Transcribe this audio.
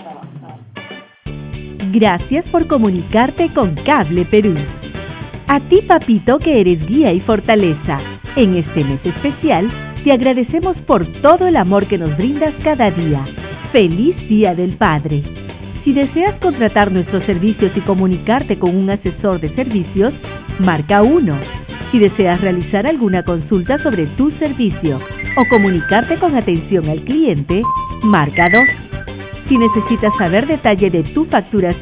Gracias por comunicarte con Cable Perú. A ti, papito, que eres guía y fortaleza. En este mes especial, te agradecemos por todo el amor que nos brindas cada día. ¡Feliz Día del Padre! Si deseas contratar nuestros servicios y comunicarte con un asesor de servicios, marca 1. Si deseas realizar alguna consulta sobre tu servicio o comunicarte con atención al cliente, marca 2. Si necesitas saber detalle de tu facturación